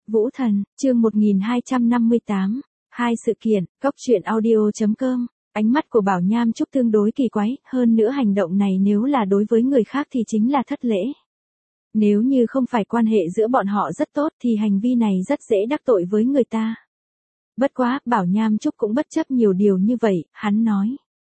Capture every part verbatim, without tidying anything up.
Vũ Thần, chương một nghìn hai trăm năm mươi tám, hai sự kiện, Cốc truyện audio.com, ánh mắt của Bảo Nham Trúc tương đối kỳ quái, hơn nữa hành động này nếu là đối với người khác thì chính là thất lễ. Nếu như không phải quan hệ giữa bọn họ rất tốt thì hành vi này rất dễ đắc tội với người ta. Bất quá, Bảo Nham Trúc cũng bất chấp nhiều điều như vậy, hắn nói.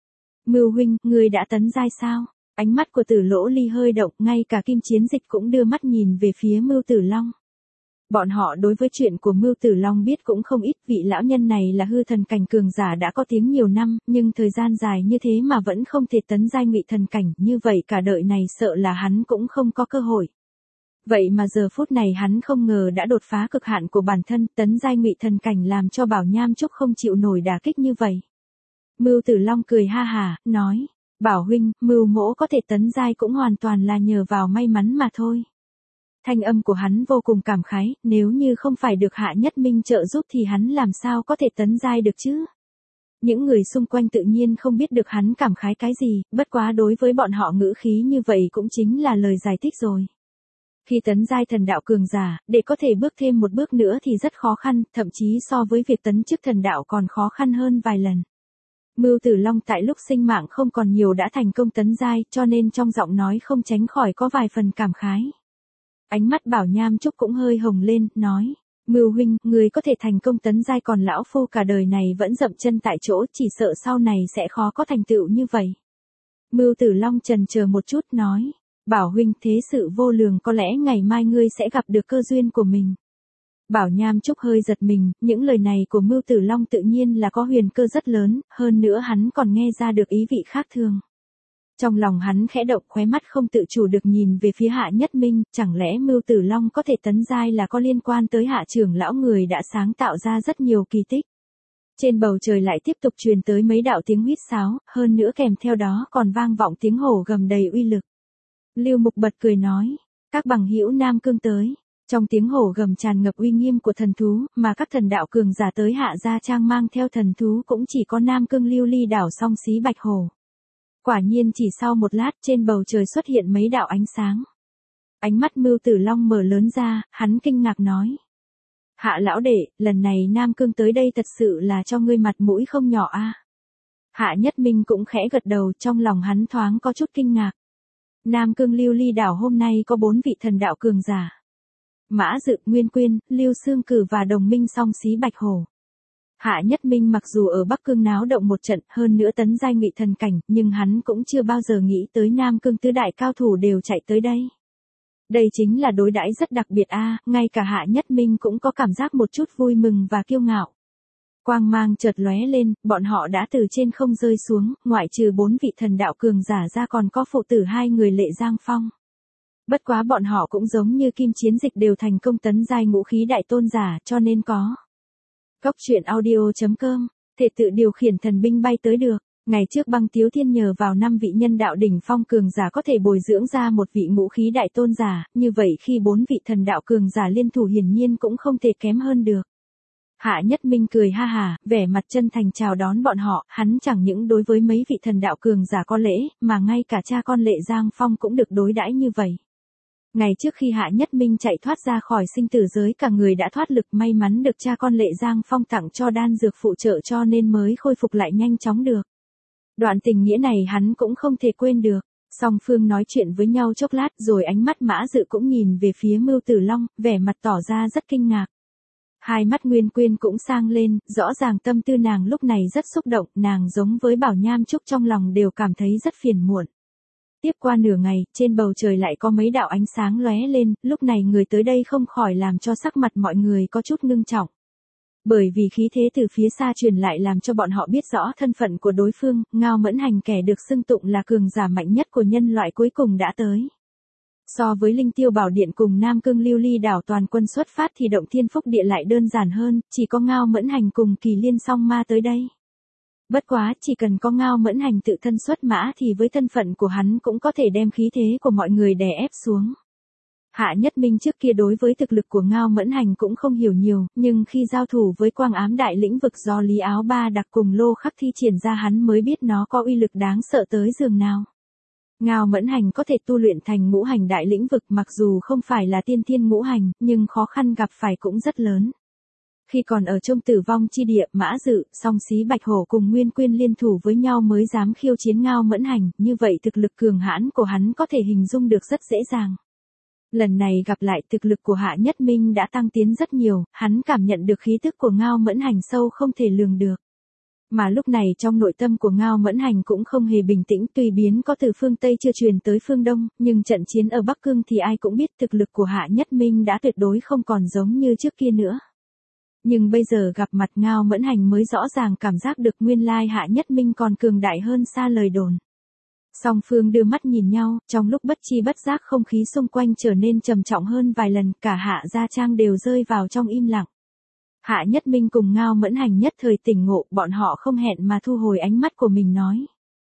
Mưu huynh, ngươi đã tấn giai sao? Ánh mắt của Tử Lỗ Ly hơi động, ngay cả Kim Chiến Dịch cũng đưa mắt nhìn về phía Mưu Tử Long. Bọn họ đối với chuyện của Mưu Tử Long biết cũng không ít, vị lão nhân này là hư thần cảnh cường giả đã có tiếng nhiều năm, nhưng thời gian dài như thế mà vẫn không thể tấn giai ngụy thần cảnh, như vậy cả đời này sợ là hắn cũng không có cơ hội. Vậy mà giờ phút này hắn không ngờ đã đột phá cực hạn của bản thân, tấn giai ngụy thần cảnh làm cho Bảo Nham Trúc không chịu nổi đả kích như vậy. Mưu Tử Long cười ha hả, nói, Bảo huynh, Mưu mỗ có thể tấn giai cũng hoàn toàn là nhờ vào may mắn mà thôi. Thanh âm của hắn vô cùng cảm khái, nếu như không phải được Hạ Nhất Minh trợ giúp thì hắn làm sao có thể tấn giai được chứ? Những người xung quanh tự nhiên không biết được hắn cảm khái cái gì, bất quá đối với bọn họ ngữ khí như vậy cũng chính là lời giải thích rồi. Khi tấn giai thần đạo cường giả, để có thể bước thêm một bước nữa thì rất khó khăn, thậm chí so với việc tấn chức thần đạo còn khó khăn hơn vài lần. Mưu Tử Long tại lúc sinh mạng không còn nhiều đã thành công tấn giai, cho nên trong giọng nói không tránh khỏi có vài phần cảm khái. Ánh mắt Bảo Nham Trúc cũng hơi hồng lên, nói, Mưu huynh, người có thể thành công tấn giai còn lão phu cả đời này vẫn dậm chân tại chỗ, chỉ sợ sau này sẽ khó có thành tựu như vậy. Mưu Tử Long chần chờ một chút nói, Bảo huynh, thế sự vô lường, có lẽ ngày mai ngươi sẽ gặp được cơ duyên của mình. Bảo Nham Trúc hơi giật mình, những lời này của Mưu Tử Long tự nhiên là có huyền cơ rất lớn, hơn nữa hắn còn nghe ra được ý vị khác thường. Trong lòng hắn khẽ động, khóe mắt không tự chủ được nhìn về phía Hạ Nhất Minh, chẳng lẽ Mưu Tử Long có thể tấn giai là có liên quan tới Hạ trưởng lão người đã sáng tạo ra rất nhiều kỳ tích. Trên bầu trời lại tiếp tục truyền tới mấy đạo tiếng huýt sáo, hơn nữa kèm theo đó còn vang vọng tiếng hổ gầm đầy uy lực. Lưu Mục bật cười nói, các bằng hữu Nam Cương tới. Trong tiếng hổ gầm tràn ngập uy nghiêm của thần thú, mà các thần đạo cường giả tới Hạ Gia Trang mang theo thần thú cũng chỉ có Nam Cương Lưu Ly đảo song xí bạch hổ. Quả nhiên chỉ sau một lát trên bầu trời xuất hiện mấy đạo ánh sáng. Ánh mắt Mưu Tử Long mở lớn ra, hắn kinh ngạc nói. Hạ lão đệ, lần này Nam Cương tới đây thật sự là cho ngươi mặt mũi không nhỏ a. Hạ Nhất Minh cũng khẽ gật đầu, trong lòng hắn thoáng có chút kinh ngạc. Nam Cương Lưu Ly đảo hôm nay có bốn vị thần đạo cường giả. Mã Dự, Nguyên Quyên, Lưu Xương Cử và đồng minh song xí bạch hổ. Hạ Nhất Minh mặc dù ở Bắc Cương náo động một trận, hơn nữa tấn giai ngụy thần cảnh, nhưng hắn cũng chưa bao giờ nghĩ tới Nam Cương tứ đại cao thủ đều chạy tới đây. Đây chính là đối đãi rất đặc biệt a, ngay cả Hạ Nhất Minh cũng có cảm giác một chút vui mừng và kiêu ngạo. Quang mang chợt lóe lên, bọn họ đã từ trên không rơi xuống, ngoại trừ bốn vị thần đạo cường giả ra còn có phụ tử hai người Lệ Giang Phong. Bất quá bọn họ cũng giống như Kim Chiến Dịch đều thành công tấn giai ngũ khí đại tôn giả, cho nên có. Cốc truyện audio.com, thể tự điều khiển thần binh bay tới được. Ngày trước Băng Tiếu Thiên nhờ vào năm vị nhân đạo đỉnh phong cường giả có thể bồi dưỡng ra một vị ngũ khí đại tôn giả, như vậy khi bốn vị thần đạo cường giả liên thủ hiển nhiên cũng không thể kém hơn được. Hạ Nhất Minh cười ha hà, vẻ mặt chân thành chào đón bọn họ, hắn chẳng những đối với mấy vị thần đạo cường giả có lễ, mà ngay cả cha con Lệ Giang Phong cũng được đối đãi như vậy. Ngày trước khi Hạ Nhất Minh chạy thoát ra khỏi sinh tử giới, cả người đã thoát lực, may mắn được cha con Lệ Giang Phong tặng cho đan dược phụ trợ cho nên mới khôi phục lại nhanh chóng được. Đoạn tình nghĩa này hắn cũng không thể quên được. Song phương nói chuyện với nhau chốc lát rồi ánh mắt Mã Dự cũng nhìn về phía Mưu Tử Long, vẻ mặt tỏ ra rất kinh ngạc. Hai mắt Nguyên Quyên cũng sang lên, rõ ràng tâm tư nàng lúc này rất xúc động, nàng giống với Bảo Nham Trúc trong lòng đều cảm thấy rất phiền muộn. Tiếp qua nửa ngày, trên bầu trời lại có mấy đạo ánh sáng lóe lên, lúc này người tới đây không khỏi làm cho sắc mặt mọi người có chút ngưng trọng. Bởi vì khí thế từ phía xa truyền lại làm cho bọn họ biết rõ thân phận của đối phương, Ngao Mẫn Hành kẻ được xưng tụng là cường giả mạnh nhất của nhân loại cuối cùng đã tới. So với Linh Tiêu Bảo Điện cùng Nam Cương Lưu Ly đảo toàn quân xuất phát thì Động Thiên Phúc Địa lại đơn giản hơn, chỉ có Ngao Mẫn Hành cùng Kỳ Liên Song Ma tới đây. Bất quá, chỉ cần có Ngao Mẫn Hành tự thân xuất mã thì với thân phận của hắn cũng có thể đem khí thế của mọi người đè ép xuống. Hạ Nhất Minh trước kia đối với thực lực của Ngao Mẫn Hành cũng không hiểu nhiều, nhưng khi giao thủ với Quang Ám Đại Lĩnh Vực do Lý Áo Ba đặc cùng Lô Khắc thi triển ra hắn mới biết nó có uy lực đáng sợ tới giường nào. Ngao Mẫn Hành có thể tu luyện thành ngũ hành đại lĩnh vực, mặc dù không phải là tiên thiên ngũ hành, nhưng khó khăn gặp phải cũng rất lớn. Khi còn ở trong tử vong chi địa, Mã Dự, Song Xí Bạch Hổ cùng Nguyên Quyên liên thủ với nhau mới dám khiêu chiến Ngao Mẫn Hành, như vậy thực lực cường hãn của hắn có thể hình dung được rất dễ dàng. Lần này gặp lại, thực lực của Hạ Nhất Minh đã tăng tiến rất nhiều, hắn cảm nhận được khí tức của Ngao Mẫn Hành sâu không thể lường được. Mà lúc này trong nội tâm của Ngao Mẫn Hành cũng không hề bình tĩnh, tùy biến có từ phương Tây chưa truyền tới phương Đông, nhưng trận chiến ở Bắc Cương thì ai cũng biết thực lực của Hạ Nhất Minh đã tuyệt đối không còn giống như trước kia nữa. Nhưng bây giờ gặp mặt Ngao Mẫn Hành mới rõ ràng cảm giác được nguyên lai Hạ Nhất Minh còn cường đại hơn xa lời đồn. Song phương đưa mắt nhìn nhau, trong lúc bất chi bất giác không khí xung quanh trở nên trầm trọng hơn vài lần, cả Hạ Gia Trang đều rơi vào trong im lặng. Hạ Nhất Minh cùng Ngao Mẫn Hành nhất thời tỉnh ngộ, bọn họ không hẹn mà thu hồi ánh mắt của mình nói.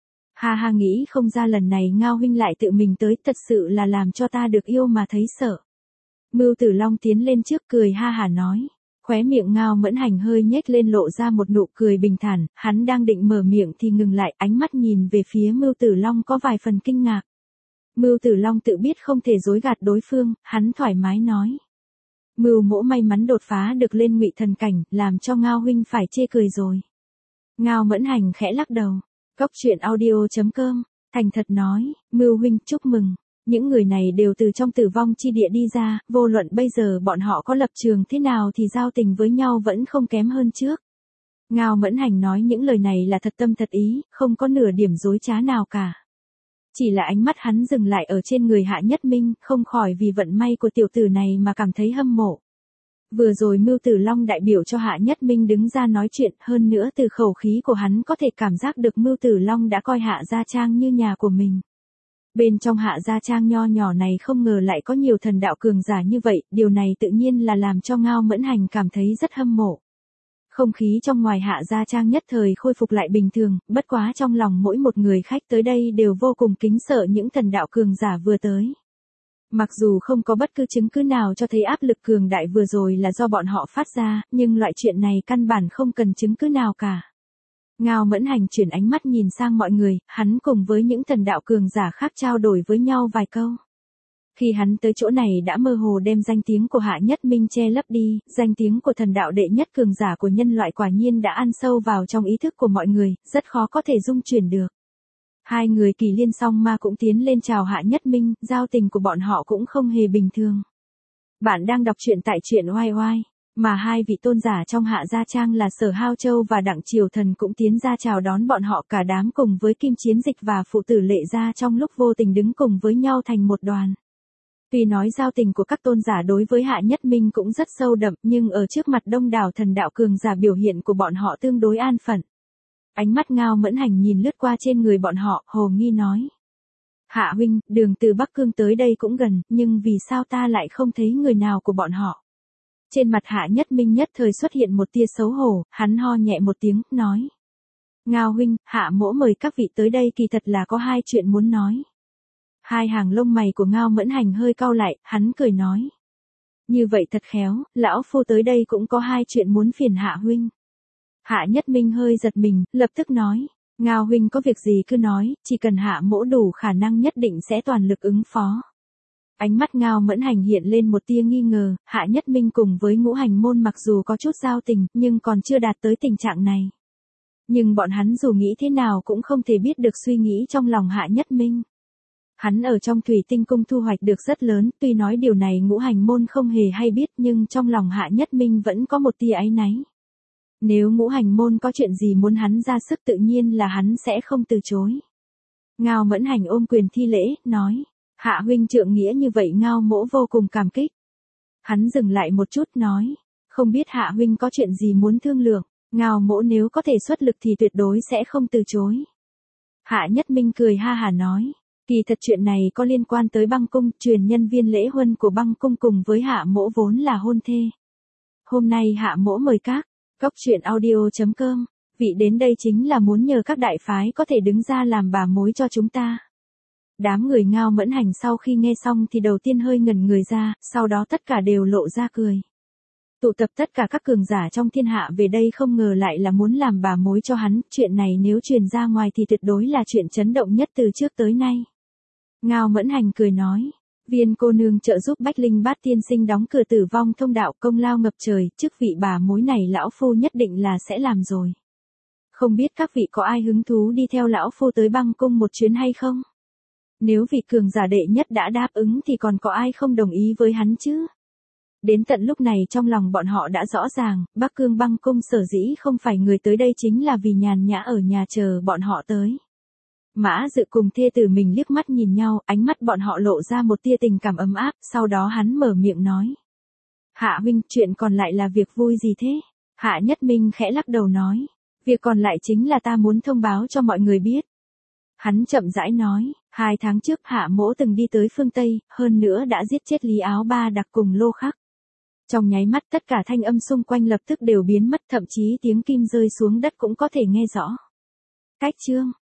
Ha ha, nghĩ không ra lần này Ngao huynh lại tự mình tới, thật sự là làm cho ta được yêu mà thấy sợ. Mưu Tử Long tiến lên trước cười ha hả nói. Khóe miệng Ngao Mẫn Hành hơi nhếch lên lộ ra một nụ cười bình thản, hắn đang định mở miệng thì ngừng lại, ánh mắt nhìn về phía Mưu Tử Long có vài phần kinh ngạc. Mưu Tử Long tự biết không thể dối gạt đối phương, hắn thoải mái nói. Mưu mỗ may mắn đột phá được lên ngụy thần cảnh, làm cho Ngao huynh phải chê cười rồi. Ngao Mẫn Hành khẽ lắc đầu. Cốc truyện audio chấm com, thành thật nói, Mưu huynh chúc mừng. Những người này đều từ trong tử vong chi địa đi ra, vô luận bây giờ bọn họ có lập trường thế nào thì giao tình với nhau vẫn không kém hơn trước. Ngao Mẫn Hành nói những lời này là thật tâm thật ý, không có nửa điểm dối trá nào cả. Chỉ là ánh mắt hắn dừng lại ở trên người Hạ Nhất Minh, không khỏi vì vận may của tiểu tử này mà cảm thấy hâm mộ. Vừa rồi Mưu Tử Long đại biểu cho Hạ Nhất Minh đứng ra nói chuyện, hơn nữa từ khẩu khí của hắn có thể cảm giác được Mưu Tử Long đã coi Hạ Gia Trang như nhà của mình. Bên trong Hạ Gia Trang nho nhỏ này không ngờ lại có nhiều thần đạo cường giả như vậy, điều này tự nhiên là làm cho Ngao Mẫn Hành cảm thấy rất hâm mộ. Không khí trong ngoài Hạ Gia Trang nhất thời khôi phục lại bình thường, bất quá trong lòng mỗi một người khách tới đây đều vô cùng kính sợ những thần đạo cường giả vừa tới. Mặc dù không có bất cứ chứng cứ nào cho thấy áp lực cường đại vừa rồi là do bọn họ phát ra, nhưng loại chuyện này căn bản không cần chứng cứ nào cả. Ngao Mẫn Hành chuyển ánh mắt nhìn sang mọi người, hắn cùng với những thần đạo cường giả khác trao đổi với nhau vài câu. Khi hắn tới chỗ này đã mơ hồ đem danh tiếng của Hạ Nhất Minh che lấp đi, danh tiếng của thần đạo đệ nhất cường giả của nhân loại quả nhiên đã ăn sâu vào trong ý thức của mọi người, rất khó có thể dung chuyển được. Hai người Kỳ Liên Song Ma cũng tiến lên chào Hạ Nhất Minh, giao tình của bọn họ cũng không hề bình thường. Bạn đang đọc truyện tại truyện oai oai, mà hai vị tôn giả trong Hạ Gia Trang là Sở Hao Châu và Đặng Triều Thần cũng tiến ra chào đón bọn họ, cả đám cùng với Kim Chiến Dịch và phụ tử Lệ Gia trong lúc vô tình đứng cùng với nhau thành một đoàn. Tuy nói giao tình của các tôn giả đối với Hạ Nhất Minh cũng rất sâu đậm, nhưng ở trước mặt đông đảo thần đạo cường giả biểu hiện của bọn họ tương đối an phận. Ánh mắt Ngao Mẫn Hành nhìn lướt qua trên người bọn họ, hồ nghi nói. Hạ huynh, đường từ Bắc Cương tới đây cũng gần, nhưng vì sao ta lại không thấy người nào của bọn họ? Trên mặt Hạ Nhất Minh nhất thời xuất hiện một tia xấu hổ, hắn ho nhẹ một tiếng, nói. Ngao huynh, Hạ mỗ mời các vị tới đây kỳ thật là có hai chuyện muốn nói. Hai hàng lông mày của Ngao Mẫn Hành hơi cau lại, hắn cười nói. Như vậy thật khéo, lão phu tới đây cũng có hai chuyện muốn phiền Hạ huynh. Hạ Nhất Minh hơi giật mình, lập tức nói. Ngao huynh có việc gì cứ nói, chỉ cần Hạ mỗ đủ khả năng nhất định sẽ toàn lực ứng phó. Ánh mắt Ngao Mẫn Hành hiện lên một tia nghi ngờ, Hạ Nhất Minh cùng với Ngũ Hành Môn mặc dù có chút giao tình, nhưng còn chưa đạt tới tình trạng này. Nhưng bọn hắn dù nghĩ thế nào cũng không thể biết được suy nghĩ trong lòng Hạ Nhất Minh. Hắn ở trong Thủy Tinh Cung thu hoạch được rất lớn, tuy nói điều này Ngũ Hành Môn không hề hay biết, nhưng trong lòng Hạ Nhất Minh vẫn có một tia áy náy. Nếu Ngũ Hành Môn có chuyện gì muốn hắn ra sức tự nhiên là hắn sẽ không từ chối. Ngao Mẫn Hành ôm quyền thi lễ, nói. Hạ huynh trượng nghĩa như vậy Ngao mỗ vô cùng cảm kích. Hắn dừng lại một chút nói. Không biết Hạ huynh có chuyện gì muốn thương lượng, Ngao mỗ nếu có thể xuất lực thì tuyệt đối sẽ không từ chối. Hạ Nhất Minh cười ha hả nói. Kỳ thật chuyện này có liên quan tới Băng Cung, truyền nhân viên lễ huân của Băng Cung cùng với Hạ mỗ vốn là hôn thê. Hôm nay Hạ mỗ mời các, cốc truyện audio chấm com, vị đến đây chính là muốn nhờ các đại phái có thể đứng ra làm bà mối cho chúng ta. Đám người Ngao Mẫn Hành sau khi nghe xong thì đầu tiên hơi ngẩn người ra, sau đó tất cả đều lộ ra cười. Tụ tập tất cả các cường giả trong thiên hạ về đây không ngờ lại là muốn làm bà mối cho hắn, chuyện này nếu truyền ra ngoài thì tuyệt đối là chuyện chấn động nhất từ trước tới nay. Ngao Mẫn Hành cười nói. Viên cô nương trợ giúp Bách Linh Bát tiên sinh đóng cửa tử vong thông đạo, công lao ngập trời, chức vị bà mối này lão phu nhất định là sẽ làm rồi. Không biết các vị có ai hứng thú đi theo lão phu tới băng cung một chuyến hay không? Nếu vị cường giả đệ nhất đã đáp ứng thì còn có ai không đồng ý với hắn chứ? Đến tận lúc này trong lòng bọn họ đã rõ ràng, Bắc Cương băng cung sở dĩ không phải người tới đây chính là vì nhàn nhã ở nhà chờ bọn họ tới. Mã Dự cùng thê tử mình liếc mắt nhìn nhau, ánh mắt bọn họ lộ ra một tia tình cảm ấm áp, sau đó hắn mở miệng nói. Hạ huynh, chuyện còn lại là việc vui gì thế? Hạ Nhất Minh khẽ lắc đầu nói. Việc còn lại chính là ta muốn thông báo cho mọi người biết. Hắn chậm rãi nói, hai tháng trước Hạ Mỗ từng đi tới phương Tây, hơn nữa đã giết chết Lý Áo Ba Đặc cùng Lô Khắc. Trong nháy mắt tất cả thanh âm xung quanh lập tức đều biến mất, thậm chí tiếng kim rơi xuống đất cũng có thể nghe rõ. Cách chương